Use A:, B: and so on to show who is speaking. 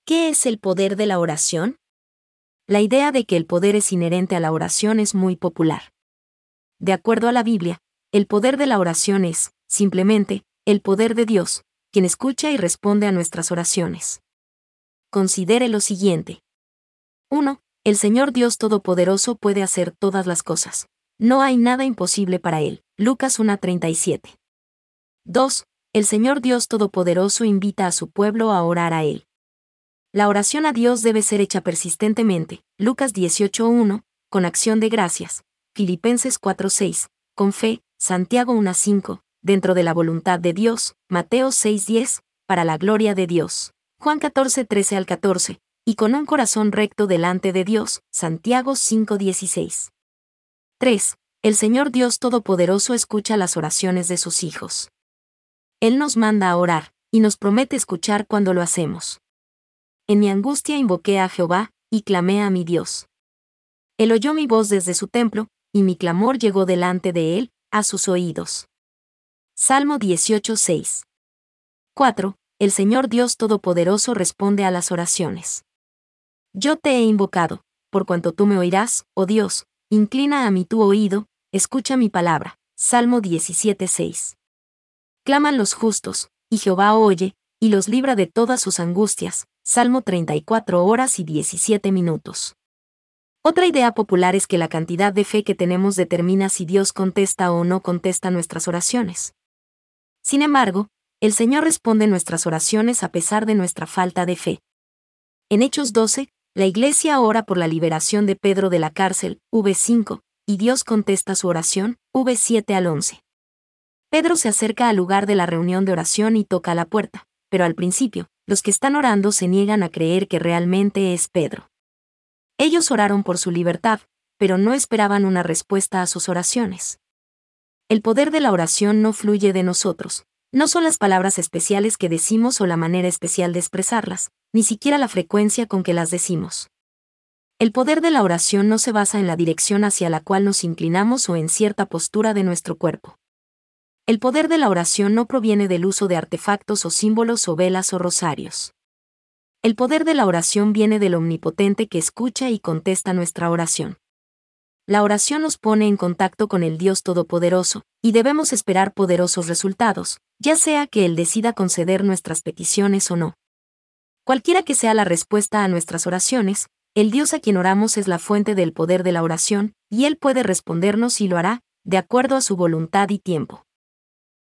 A: ¿Qué es el poder de la oración? La idea de que el poder es inherente a la oración es muy popular. De acuerdo a la Biblia, el poder de la oración es, simplemente, el poder de Dios, quien escucha y responde a nuestras oraciones. Considere lo siguiente. 1. El Señor Dios Todopoderoso puede hacer todas las cosas. No hay nada imposible para Él. Lucas 1:37. 2. El Señor Dios Todopoderoso invita a su pueblo a orar a Él. La oración a Dios debe ser hecha persistentemente. Lucas 18:1, con acción de gracias. Filipenses 4:6, con fe. Santiago 1:5, dentro de la voluntad de Dios. Mateo 6:10, para la gloria de Dios. Juan 14:13 al 14, y con un corazón recto delante de Dios. Santiago 5:16. 3. El Señor Dios Todopoderoso escucha las oraciones de sus hijos. Él nos manda a orar, y nos promete escuchar cuando lo hacemos. En mi angustia invoqué a Jehová, y clamé a mi Dios. Él oyó mi voz desde su templo, y mi clamor llegó delante de él, a sus oídos. Salmo 18:6. 4. El Señor Dios Todopoderoso responde a las oraciones. Yo te he invocado, por cuanto tú me oirás, oh Dios, inclina a mí tu oído, escucha mi palabra. Salmo 17:6. Claman los justos, y Jehová oye, y los libra de todas sus angustias. Salmo 34:17. Otra idea popular es que la cantidad de fe que tenemos determina si Dios contesta o no contesta nuestras oraciones. Sin embargo, el Señor responde nuestras oraciones a pesar de nuestra falta de fe. En Hechos 12, la Iglesia ora por la liberación de Pedro de la cárcel, v5, y Dios contesta su oración, v7 al 11. Pedro se acerca al lugar de la reunión de oración y toca la puerta, pero al principio, los que están orando se niegan a creer que realmente es Pedro. Ellos oraron por su libertad, pero no esperaban una respuesta a sus oraciones. El poder de la oración no fluye de nosotros, no son las palabras especiales que decimos o la manera especial de expresarlas, ni siquiera la frecuencia con que las decimos. El poder de la oración no se basa en la dirección hacia la cual nos inclinamos o en cierta postura de nuestro cuerpo. El poder de la oración no proviene del uso de artefactos o símbolos o velas o rosarios. El poder de la oración viene del Omnipotente que escucha y contesta nuestra oración. La oración nos pone en contacto con el Dios Todopoderoso, y debemos esperar poderosos resultados, ya sea que Él decida conceder nuestras peticiones o no. Cualquiera que sea la respuesta a nuestras oraciones, el Dios a quien oramos es la fuente del poder de la oración, y Él puede respondernos y lo hará, de acuerdo a su voluntad y tiempo.